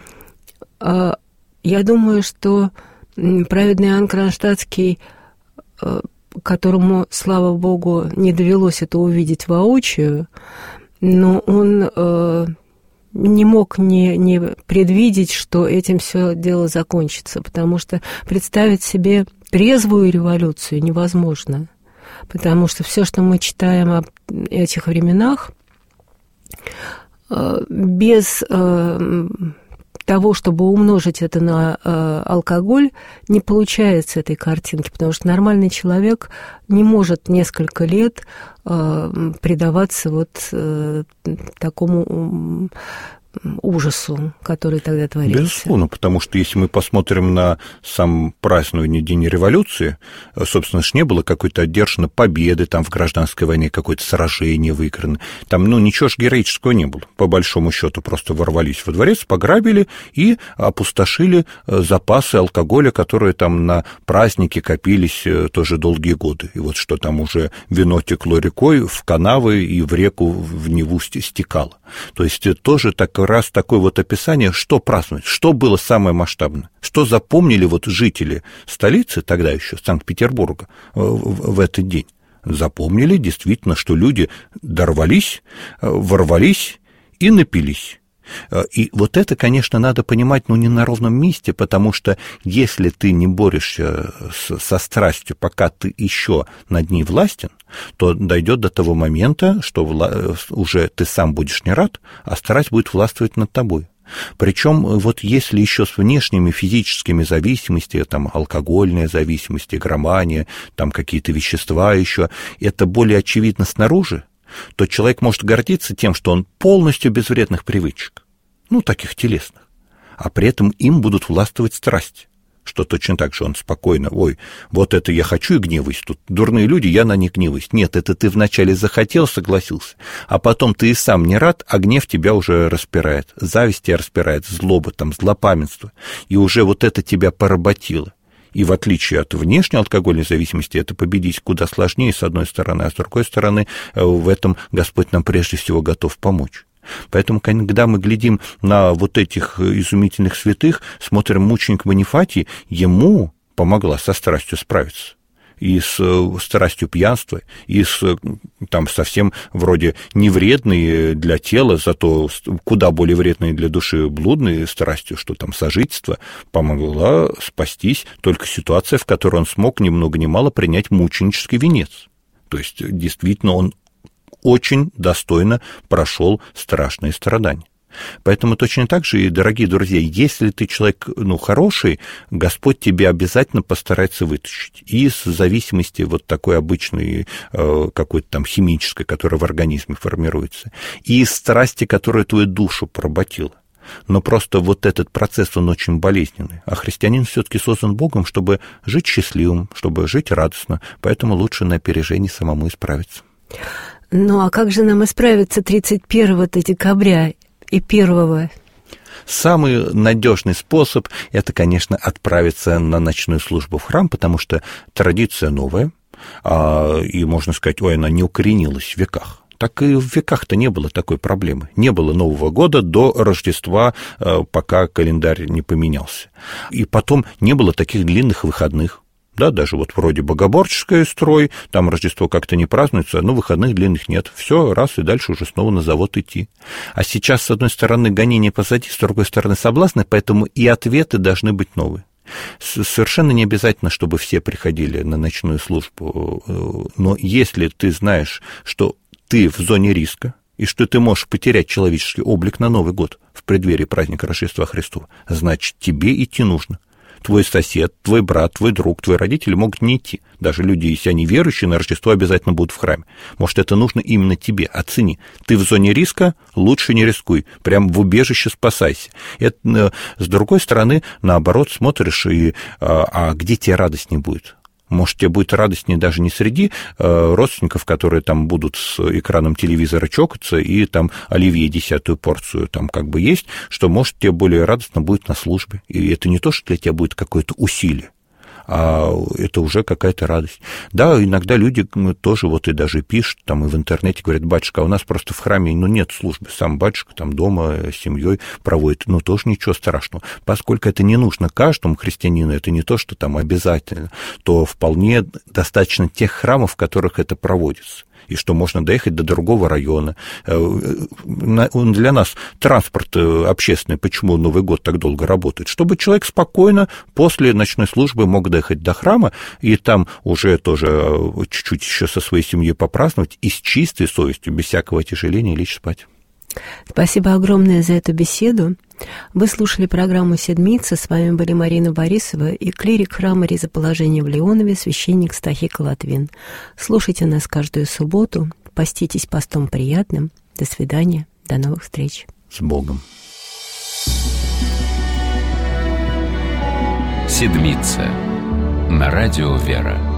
Я думаю, что праведный Иоанн Кронштадтский, которому, слава богу, не довелось это увидеть воочию, но он не мог не, не предвидеть, что этим все дело закончится, потому что представить себе трезвую революцию невозможно, потому что все, что мы читаем об этих временах, без того, чтобы умножить это на э, алкоголь, не получается этой картинки, потому что нормальный человек не может несколько лет э, предаваться вот э, такому ужасу, который тогда творился. Безусловно, потому что если мы посмотрим на сам празднование День революции, собственно, ж не было какой-то одержанной победы там в гражданской войне, какое-то сражение выиграно. Там, ну, ничего ж героического не было. По большому счету просто ворвались во дворец, пограбили и опустошили запасы алкоголя, которые там на празднике копились тоже долгие годы. И вот что там уже вино текло рекой в канавы и в реку, в Неву стекало. То есть тоже так раз такое вот описание, что праздновать, что было самое масштабное, что запомнили вот жители столицы, тогда еще Санкт-Петербурга, в, в этот день. Запомнили действительно, что люди дорвались, ворвались и напились. И вот это, конечно, надо понимать, ну, не на ровном месте, потому что если ты не борешься с, со страстью, пока ты еще над ней властен, то дойдет до того момента, что вла- уже ты сам будешь не рад, а страсть будет властвовать над тобой. Причем вот если еще с внешними физическими зависимостями, там алкогольная зависимость, игромания, там какие-то вещества еще, это более очевидно снаружи, то человек может гордиться тем, что он полностью без вредных привычек, ну, таких телесных, а при этом им будут властвовать страсти, что точно так же он спокойно: ой, вот это я хочу и гневаюсь, тут дурные люди, я на них гневаюсь. Нет, это ты вначале захотел, согласился, а потом ты и сам не рад, а гнев тебя уже распирает, зависть тебя распирает, злоба, там, злопамятство, и уже вот это тебя поработило. И в отличие от внешней алкогольной зависимости, это победить куда сложнее, с одной стороны, а с другой стороны, в этом Господь нам прежде всего готов помочь. Поэтому, когда мы глядим на вот этих изумительных святых, смотрим мученик Бонифатий, ему помогла со страстью справиться. И с страстью пьянства, и с там совсем вроде невредной для тела, зато куда более вредной для души блудной страстью, что там сожительство, помогла спастись только ситуация, в которой он смог ни много ни мало принять мученический венец. То есть, действительно, он очень достойно прошел страшные страдания. Поэтому точно так же, и, дорогие друзья, если ты человек, ну, хороший, Господь тебя обязательно постарается вытащить из зависимости вот такой обычной, э, какой-то там химической, которая в организме формируется, и из страсти, которая твою душу поработила. Но просто вот этот процесс, он очень болезненный. А христианин все-таки создан Богом, чтобы жить счастливым, чтобы жить радостно, поэтому лучше на опережении самому исправиться. Ну, а как же нам исправиться тридцать первого декабря и первого? Самый надежный способ – это, конечно, отправиться на ночную службу в храм, потому что традиция новая, и можно сказать, ой, она не укоренилась в веках. Так и в веках-то не было такой проблемы. Не было Нового года до Рождества, пока календарь не поменялся. И потом не было таких длинных выходных. Да, даже вот вроде богоборческая строй, там Рождество как-то не празднуется, но выходных длинных нет. Все, раз, и дальше уже снова на завод идти. А сейчас, с одной стороны, гонение позади, с другой стороны, соблазны, поэтому и ответы должны быть новые. Совершенно не обязательно, чтобы все приходили на ночную службу, но если ты знаешь, что ты в зоне риска, и что ты можешь потерять человеческий облик на Новый год в преддверии праздника Рождества Христова, значит, тебе идти нужно. Твой сосед, твой брат, твой друг, твои родители могут не идти. Даже люди, если они верующие, на Рождество обязательно будут в храме. Может, это нужно именно тебе. Оцени. Ты в зоне риска, лучше не рискуй. Прям в убежище спасайся. Это, с другой стороны, наоборот, смотришь, и, а, а где тебе радость не будет? Может, тебе будет радостнее даже не среди э, родственников, которые там будут с экраном телевизора чокаться и там оливье десятую порцию там как бы есть, что, может, тебе более радостно будет на службе. И это не то, что для тебя будет какое-то усилие, а это уже какая-то радость. Да, иногда люди тоже вот и даже пишут, там и в интернете говорят: батюшка, а у нас просто в храме, ну, нет службы, сам батюшка там дома с семьей проводит, ну, тоже ничего страшного. Поскольку это не нужно каждому христианину, это не то, что там обязательно, то вполне достаточно тех храмов, в которых это проводится. И что можно доехать до другого района. Для нас транспорт общественный, почему Новый год так долго работает? Чтобы человек спокойно после ночной службы мог доехать до храма, и там уже тоже чуть-чуть еще со своей семьей попраздновать, и с чистой совестью, без всякого тяжеления лечь спать. Спасибо огромное за эту беседу. Вы слушали программу «Седмица». С вами были Марина Борисова и клирик храма Ризоположения в Леонове, священник Стахика Латвин. Слушайте нас каждую субботу. Поститесь постом приятным. До свидания. До новых встреч. С Богом. «Седмица» на радио «Вера».